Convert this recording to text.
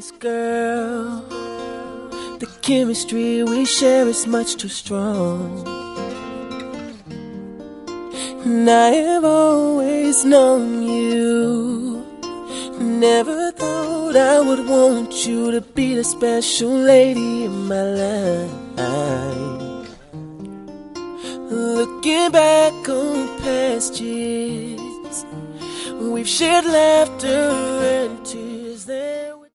this girl. The chemistry we share is much too strong. And I have always known you. Never thought I would want you to be the special lady in my life. Looking back on past years, we've shared laughter and tears. There